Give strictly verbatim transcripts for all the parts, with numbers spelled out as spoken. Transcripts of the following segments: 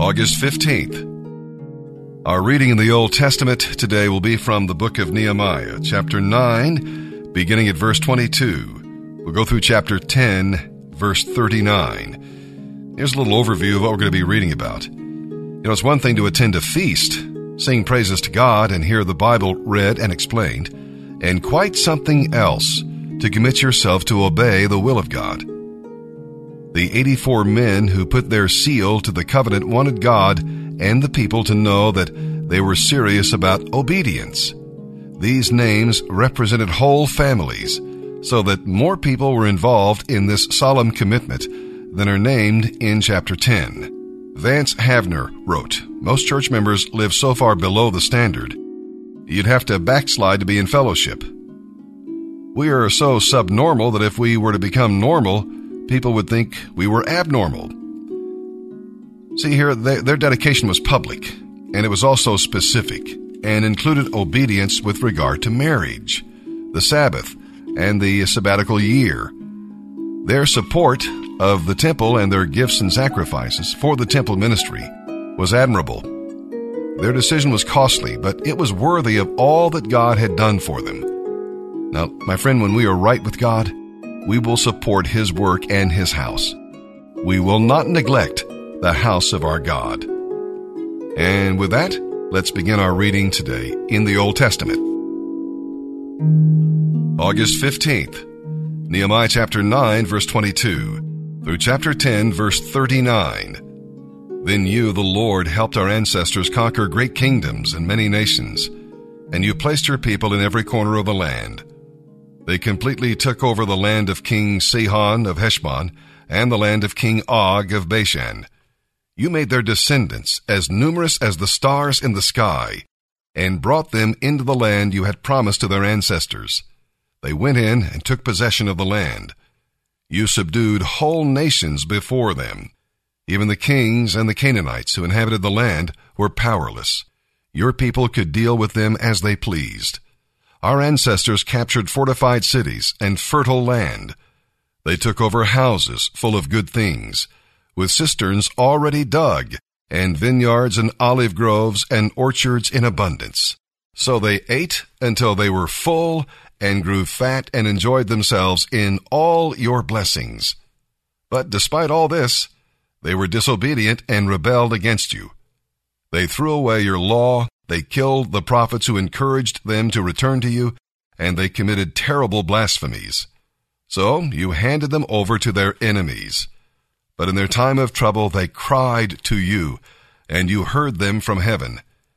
August fifteenth. Our reading in the Old Testament today will be from the book of Nehemiah, chapter nine, beginning at verse twenty-two. We'll go through chapter ten, verse thirty-nine. Here's a little overview of what we're going to be reading about. You know, it's one thing to attend a feast, sing praises to God, and hear the Bible read and explained, and quite something else to commit yourself to obey the will of God. The eighty-four men who put their seal to the covenant wanted God and the people to know that they were serious about obedience. These names represented whole families, so that more people were involved in this solemn commitment than are named in chapter ten. Vance Havner wrote, "Most church members live so far below the standard, you'd have to backslide to be in fellowship. We are so subnormal that if we were to become normal, people would think we were abnormal." See here, they, their dedication was public, and it was also specific, and included obedience with regard to marriage, the Sabbath, and the sabbatical year. Their support of the temple and their gifts and sacrifices for the temple ministry was admirable. Their decision was costly, but it was worthy of all that God had done for them. Now, my friend, when we are right with God, we will support His work and His house. We will not neglect the house of our God. And with that, let's begin our reading today in the Old Testament. August fifteenth, Nehemiah chapter nine, verse twenty-two, through chapter ten, verse thirty-nine. Then you, the Lord, helped our ancestors conquer great kingdoms and many nations, and you placed your people in every corner of the land. They completely took over the land of King Sihon of Heshbon and the land of King Og of Bashan. You made their descendants as numerous as the stars in the sky and brought them into the land you had promised to their ancestors. They went in and took possession of the land. You subdued whole nations before them. Even the kings and the Canaanites who inhabited the land were powerless. Your people could deal with them as they pleased. Our ancestors captured fortified cities and fertile land. They took over houses full of good things, with cisterns already dug, and vineyards and olive groves and orchards in abundance. So they ate until they were full and grew fat and enjoyed themselves in all your blessings. But despite all this, they were disobedient and rebelled against you. They threw away your law. They killed the prophets who encouraged them to return to you, and they committed terrible blasphemies. So you handed them over to their enemies. But in their time of trouble they cried to you, and you heard them from heaven.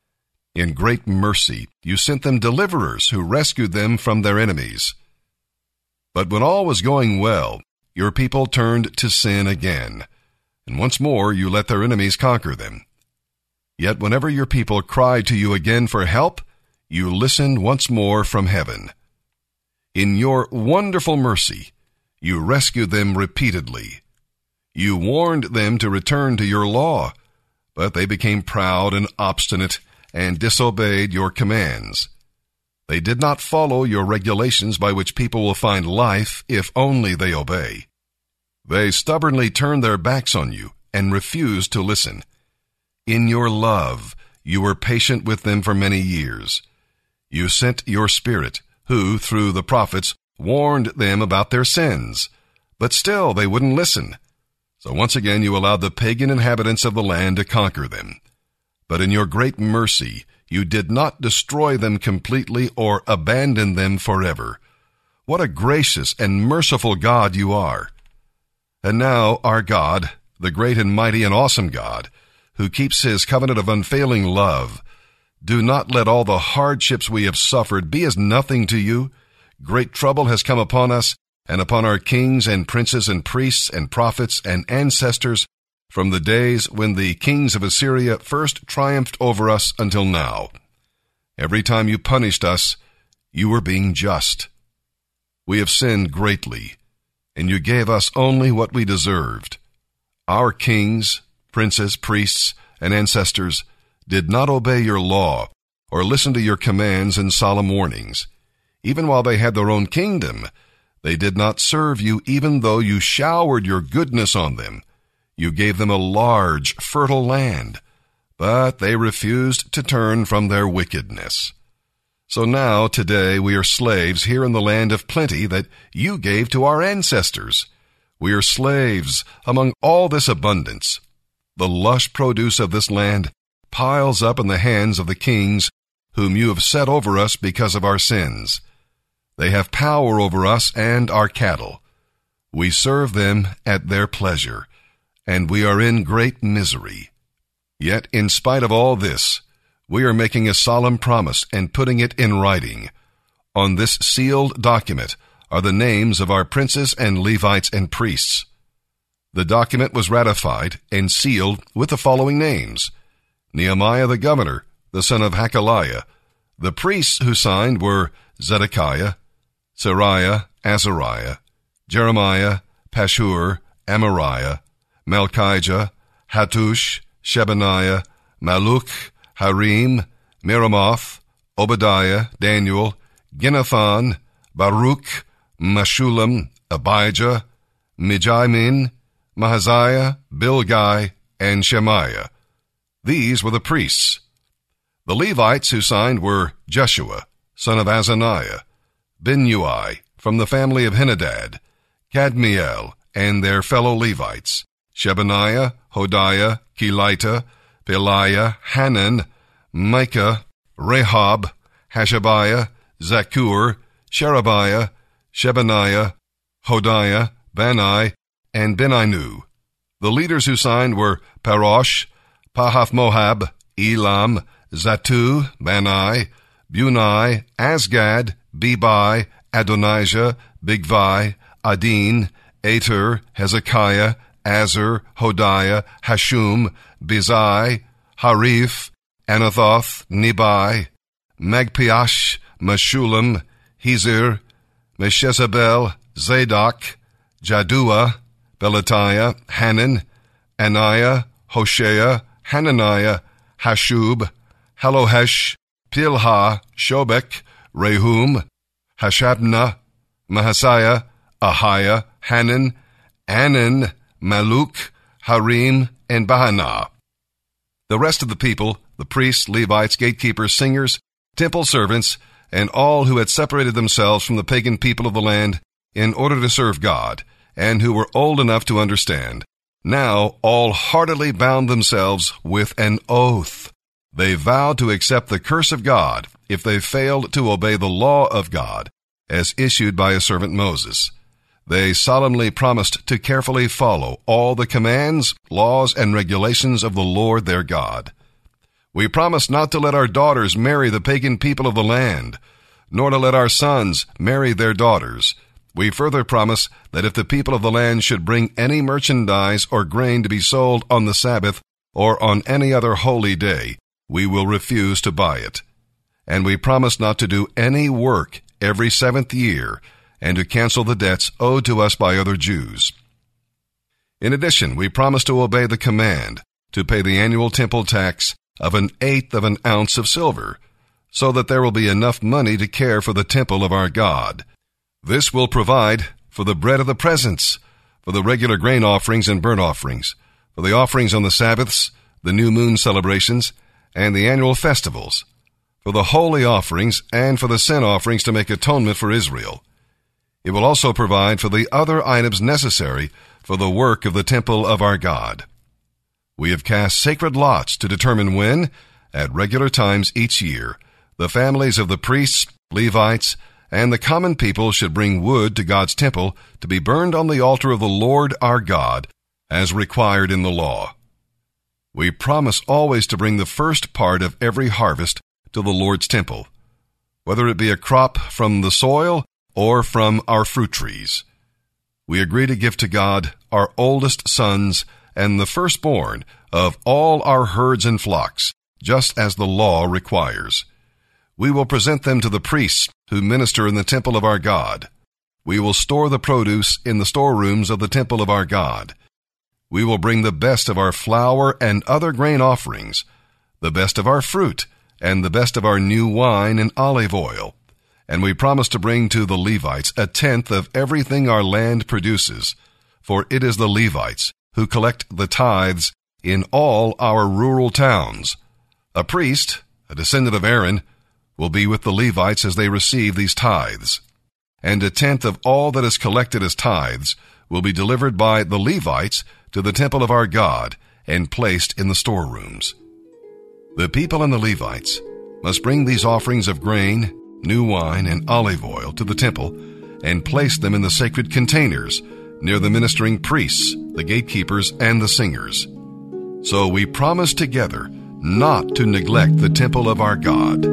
In great mercy you sent them deliverers who rescued them from their enemies. But when all was going well, your people turned to sin again, and once more you let their enemies conquer them. Yet whenever your people cried to you again for help, you listened once more from heaven. In your wonderful mercy, you rescued them repeatedly. You warned them to return to your law, but they became proud and obstinate and disobeyed your commands. They did not follow your regulations by which people will find life if only they obey. They stubbornly turned their backs on you and refused to listen. In your love, you were patient with them for many years. You sent your Spirit, who, through the prophets, warned them about their sins. But still they wouldn't listen. So once again you allowed the pagan inhabitants of the land to conquer them. But in your great mercy, you did not destroy them completely or abandon them forever. What a gracious and merciful God you are. And now, our God, the great and mighty and awesome God, who keeps His covenant of unfailing love, do not let all the hardships we have suffered be as nothing to you. Great trouble has come upon us and upon our kings and princes and priests and prophets and ancestors from the days when the kings of Assyria first triumphed over us until now. Every time you punished us, you were being just. We have sinned greatly, and you gave us only what we deserved. Our kings, princes, priests, and ancestors did not obey your law or listen to your commands and solemn warnings. Even while they had their own kingdom, they did not serve you even though you showered your goodness on them. You gave them a large, fertile land, but they refused to turn from their wickedness. So now, today, we are slaves here in the land of plenty that you gave to our ancestors. We are slaves among all this abundance. The lush produce of this land piles up in the hands of the kings whom you have set over us because of our sins. They have power over us and our cattle. We serve them at their pleasure, and we are in great misery. Yet, in spite of all this, we are making a solemn promise and putting it in writing. On this sealed document are the names of our princes and Levites and priests. The document was ratified and sealed with the following names: Nehemiah the governor, the son of Hakaliah. The priests who signed were Zedekiah, Seraiah, Azariah, Jeremiah, Pashhur, Amariah, Malchijah, Hattush, Shebaniah, Malluch, Harim, Meremoth, Obadiah, Daniel, Ginnathan, Baruch, Meshullam, Abijah, Mijamin, Mahaziah, Bilgai, and Shemaiah. These were the priests. The Levites who signed were Jeshua, son of Azaniah, Binnui, from the family of Henadad, Kadmiel, and their fellow Levites, Shebaniah, Hodiah, Kelita, Peliah, Hanan, Micah, Rehob, Hashabiah, Zakur, Sherebiah, Shebaniah, Hodiah, Bani, and Beninu. The leaders who signed were Parosh, Pahath-Moab, Elam, Zatu, Bani, Bunai, Asgad, Bebai, Adonijah, Bigvai, Adin, Ater, Hezekiah, Azur, Hodiah, Hashum, Bizai, Harif, Anathoth, Nebai, Magpiash, Meshullam, Hezir, Meshezabel, Zadok, Jaddua, Belatiah, Hanan, Anaiah, Hoshea, Hananiah, Hashub, Halohesh, Pilha, Shobek, Rehum, Hashabnah, Mahasiah, Ahiah, Hanan, Anan, Malluch, Harim, and Bahanah. The rest of the people, the priests, Levites, gatekeepers, singers, temple servants, and all who had separated themselves from the pagan people of the land in order to serve God, and who were old enough to understand, now all heartily bound themselves with an oath. They vowed to accept the curse of God if they failed to obey the law of God as issued by his servant Moses. They solemnly promised to carefully follow all the commands, laws, and regulations of the Lord their God. We promise not to let our daughters marry the pagan people of the land, nor to let our sons marry their daughters. We further promise that if the people of the land should bring any merchandise or grain to be sold on the Sabbath or on any other holy day, we will refuse to buy it. And we promise not to do any work every seventh year, and to cancel the debts owed to us by other Jews. In addition, we promise to obey the command to pay the annual temple tax of an eighth of an ounce of silver, so that there will be enough money to care for the temple of our God. This will provide for the bread of the presence, for the regular grain offerings and burnt offerings, for the offerings on the Sabbaths, the new moon celebrations, and the annual festivals, for the holy offerings and for the sin offerings to make atonement for Israel. It will also provide for the other items necessary for the work of the temple of our God. We have cast sacred lots to determine when, at regular times each year, the families of the priests, Levites, and the common people should bring wood to God's temple to be burned on the altar of the Lord our God, as required in the law. We promise always to bring the first part of every harvest to the Lord's temple, whether it be a crop from the soil or from our fruit trees. We agree to give to God our oldest sons and the firstborn of all our herds and flocks, just as the law requires. We will present them to the priests who minister in the temple of our God. We will store the produce in the storerooms of the temple of our God. We will bring the best of our flour and other grain offerings, the best of our fruit, and the best of our new wine and olive oil. And we promise to bring to the Levites a tenth of everything our land produces, for it is the Levites who collect the tithes in all our rural towns. A priest, a descendant of Aaron, will be with the Levites as they receive these tithes. And a tenth of all that is collected as tithes will be delivered by the Levites to the temple of our God and placed in the storerooms. The people and the Levites must bring these offerings of grain, new wine, and olive oil to the temple and place them in the sacred containers near the ministering priests, the gatekeepers, and the singers. So we promise together not to neglect the temple of our God.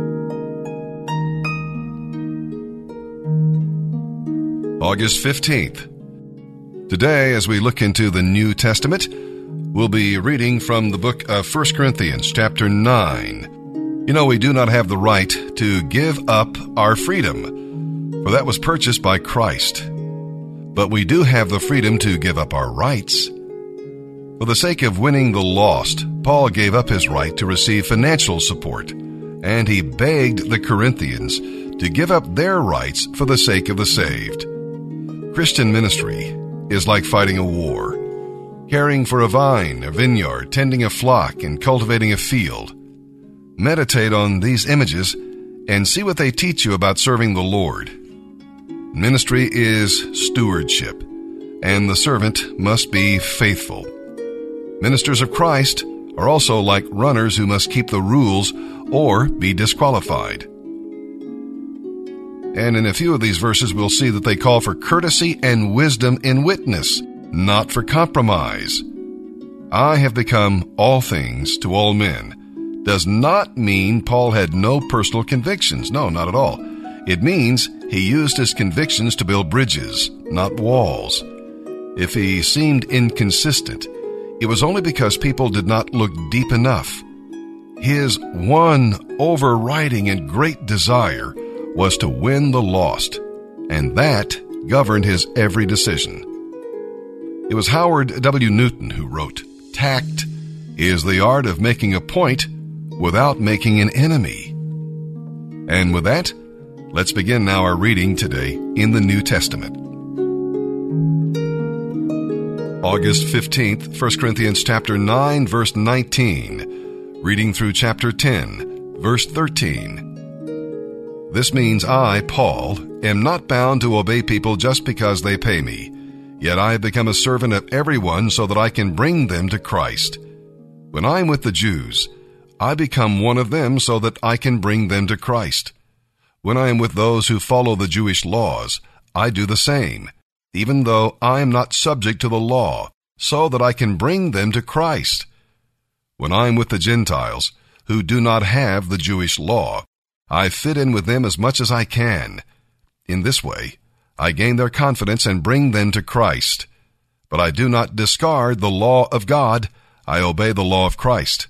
August fifteenth. Today, as we look into the New Testament, we'll be reading from the book of First Corinthians, chapter nine. You know, we do not have the right to give up our freedom, for that was purchased by Christ. But we do have the freedom to give up our rights. For the sake of winning the lost, Paul gave up his right to receive financial support, and he begged the Corinthians to give up their rights for the sake of the saved. Christian ministry is like fighting a war, caring for a vine, a vineyard, tending a flock, and cultivating a field. Meditate on these images and see what they teach you about serving the Lord. Ministry is stewardship, and the servant must be faithful. Ministers of Christ are also like runners who must keep the rules or be disqualified. And in a few of these verses, we'll see that they call for courtesy and wisdom in witness, not for compromise. I have become all things to all men does not mean Paul had no personal convictions. No, not at all. It means he used his convictions to build bridges, not walls. If he seemed inconsistent, it was only because people did not look deep enough. His one overriding and great desire was to win the lost, and that governed his every decision. It was Howard W. Newton who wrote, "Tact is the art of making a point without making an enemy." And with that, let's begin now our reading today in the New Testament. August fifteenth, First Corinthians chapter nine, verse nineteen, reading through chapter ten, verse thirteen. This means I, Paul, am not bound to obey people just because they pay me. Yet I have become a servant of everyone so that I can bring them to Christ. When I am with the Jews, I become one of them so that I can bring them to Christ. When I am with those who follow the Jewish laws, I do the same, even though I am not subject to the law, so that I can bring them to Christ. When I am with the Gentiles, who do not have the Jewish law, I fit in with them as much as I can. In this way, I gain their confidence and bring them to Christ. But I do not discard the law of God, I obey the law of Christ.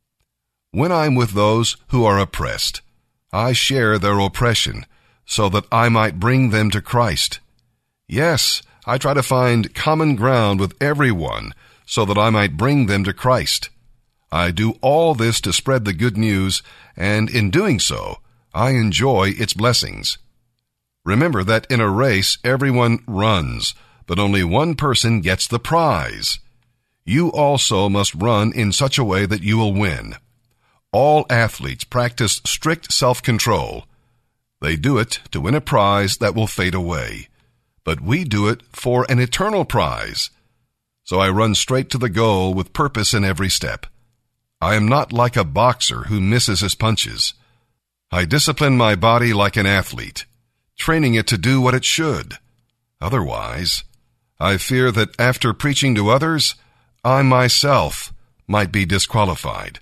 When I am with those who are oppressed, I share their oppression, so that I might bring them to Christ. Yes, I try to find common ground with everyone, so that I might bring them to Christ. I do all this to spread the good news, and in doing so, I enjoy its blessings. Remember that in a race, everyone runs, but only one person gets the prize. You also must run in such a way that you will win. All athletes practice strict self-control. They do it to win a prize that will fade away, but we do it for an eternal prize. So I run straight to the goal with purpose in every step. I am not like a boxer who misses his punches. I discipline my body like an athlete, training it to do what it should. Otherwise, I fear that after preaching to others, I myself might be disqualified.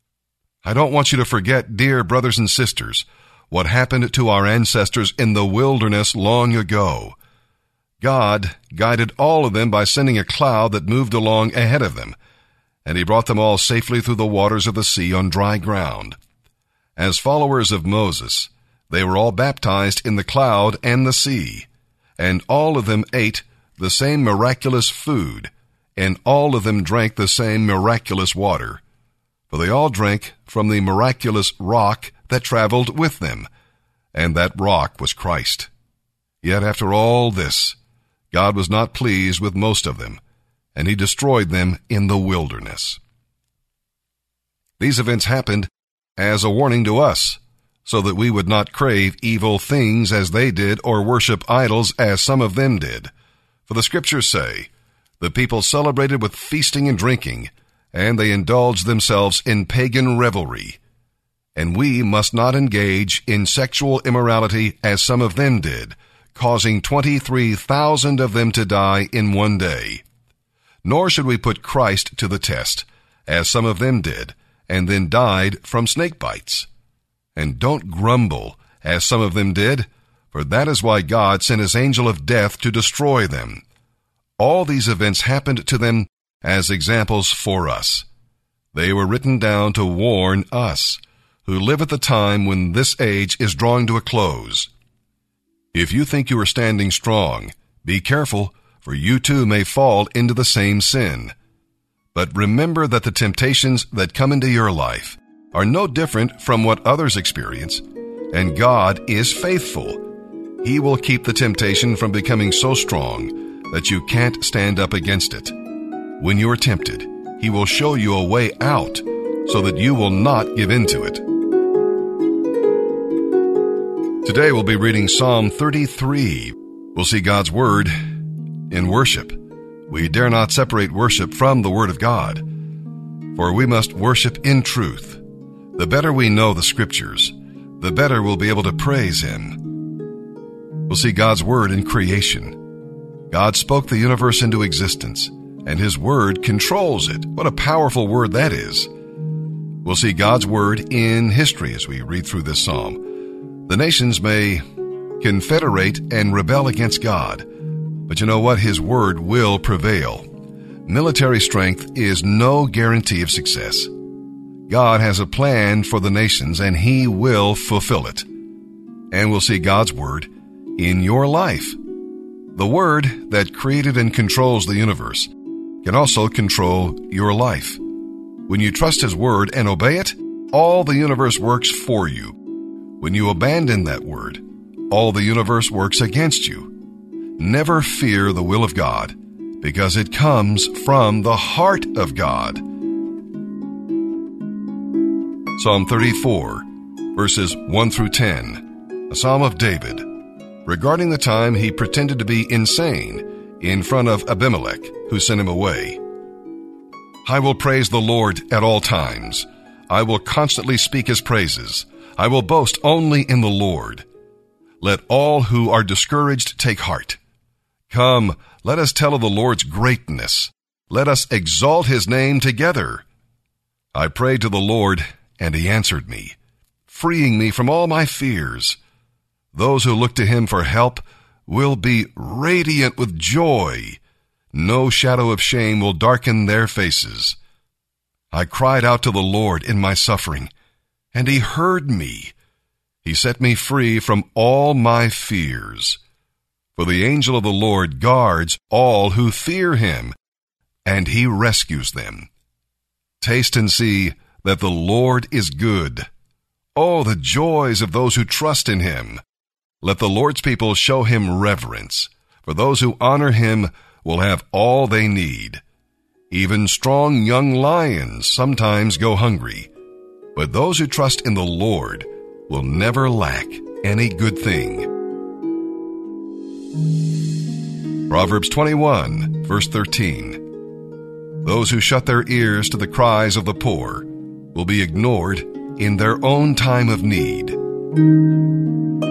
I don't want you to forget, dear brothers and sisters, what happened to our ancestors in the wilderness long ago. God guided all of them by sending a cloud that moved along ahead of them, and he brought them all safely through the waters of the sea on dry ground. As followers of Moses, they were all baptized in the cloud and the sea, and all of them ate the same miraculous food, and all of them drank the same miraculous water. For they all drank from the miraculous rock that traveled with them, and that rock was Christ. Yet after all this, God was not pleased with most of them, and he destroyed them in the wilderness. These events happened as a warning to us, so that we would not crave evil things as they did or worship idols as some of them did. For the scriptures say, the people celebrated with feasting and drinking, and they indulged themselves in pagan revelry. And we must not engage in sexual immorality as some of them did, causing twenty-three thousand of them to die in one day. Nor should we put Christ to the test, as some of them did, and then died from snake bites. And don't grumble, as some of them did, for that is why God sent his angel of death to destroy them. All these events happened to them as examples for us. They were written down to warn us, who live at the time when this age is drawing to a close. If you think you are standing strong, be careful, for you too may fall into the same sin. But remember that the temptations that come into your life are no different from what others experience, and God is faithful. He will keep the temptation from becoming so strong that you can't stand up against it. When you are tempted, he will show you a way out so that you will not give in to it. Today we'll be reading Psalm thirty-three. We'll see God's Word in worship. We dare not separate worship from the Word of God, for we must worship in truth. The better we know the Scriptures, the better we'll be able to praise Him. We'll see God's Word in creation. God spoke the universe into existence, and His Word controls it. What a powerful word that is. We'll see God's Word in history as we read through this psalm. The nations may confederate and rebel against God, but you know what? His Word will prevail. Military strength is no guarantee of success. God has a plan for the nations, and He will fulfill it. And we'll see God's Word in your life. The Word that created and controls the universe can also control your life. When you trust His Word and obey it, all the universe works for you. When you abandon that Word, all the universe works against you. Never fear the will of God, because it comes from the heart of God. Psalm thirty-four, verses one through ten, a psalm of David, regarding the time he pretended to be insane in front of Abimelech, who sent him away. I will praise the Lord at all times. I will constantly speak His praises. I will boast only in the Lord. Let all who are discouraged take heart. Come, let us tell of the Lord's greatness. Let us exalt His name together. I prayed to the Lord, and He answered me, freeing me from all my fears. Those who look to Him for help will be radiant with joy. No shadow of shame will darken their faces. I cried out to the Lord in my suffering, and He heard me. He set me free from all my fears. For the angel of the Lord guards all who fear Him, and He rescues them. Taste and see that the Lord is good. Oh, the joys of those who trust in Him. Let the Lord's people show Him reverence, for those who honor Him will have all they need. Even strong young lions sometimes go hungry, but those who trust in the Lord will never lack any good thing. Proverbs twenty-one, verse thirteen. Those who shut their ears to the cries of the poor will be ignored in their own time of need.